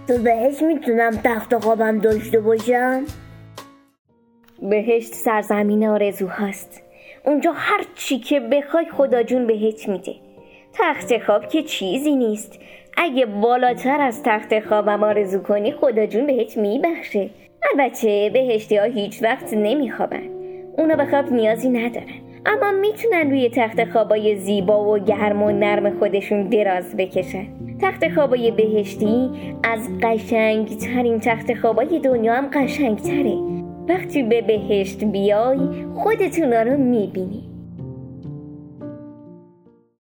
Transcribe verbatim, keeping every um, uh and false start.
تو بهش میتونم تخت خوابم داشته باشم؟ بهشت سرزمین آرزوهاست. اونجا هر چی که بخوای خدا جون بهت میده. تخت خواب که چیزی نیست. اگه بالاتر از تخت خوابم آرزو کنی خدا جون بهت میبخشه. البته بهشتی ها هیچ وقت نمیخوابن. اونا به خواب نیازی ندارن، اما میتونن روی تخت خوابای زیبا و گرم و نرم خودشون دراز بکشن. تخت خوابای بهشتی از قشنگ ترین تخت خوابای دنیا هم قشنگ تره. وقتی به بهشت بیای خودتون رو میبینی.